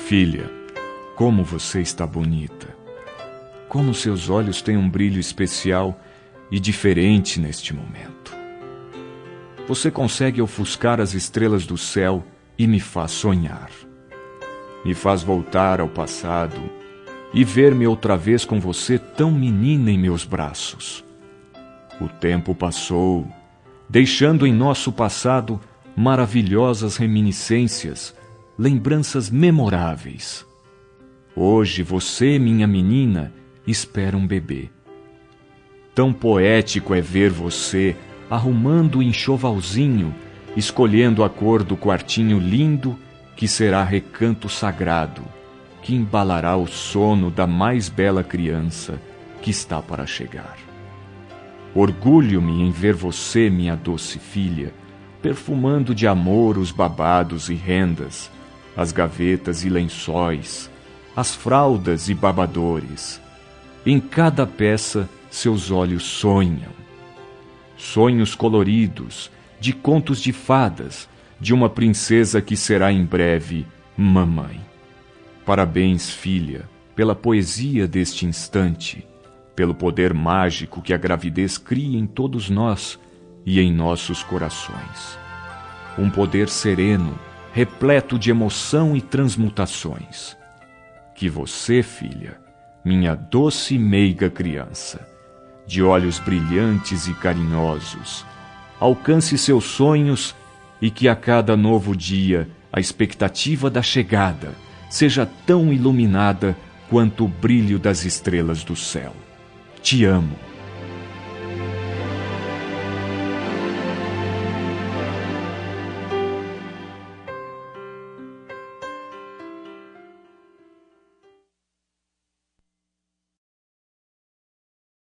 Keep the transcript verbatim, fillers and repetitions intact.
Filha, como você está bonita. Como seus olhos têm um brilho especial e diferente neste momento. Você consegue ofuscar as estrelas do céu e me faz sonhar. Me faz voltar ao passado e ver-me outra vez com você tão menina em meus braços. O tempo passou, deixando em nosso passado maravilhosas reminiscências, lembranças memoráveis. Hoje você, minha menina, espera um bebê. Tão poético é ver você arrumando o enxovalzinho, escolhendo a cor do quartinho lindo que será recanto sagrado, que embalará o sono da mais bela criança que está para chegar. Orgulho-me em ver você, minha doce filha, perfumando de amor os babados e rendas, as gavetas e lençóis, as fraldas e babadores. Em cada peça seus olhos sonham. Sonhos coloridos, de contos de fadas, de uma princesa que será em breve mamãe. Parabéns, filha, pela poesia deste instante, pelo poder mágico que a gravidez cria em todos nós e em nossos corações. Um poder sereno, repleto de emoção e transmutações. Que você, filha, minha doce e meiga criança, de olhos brilhantes e carinhosos, alcance seus sonhos e que a cada novo dia a expectativa da chegada seja tão iluminada quanto o brilho das estrelas do céu. Te amo.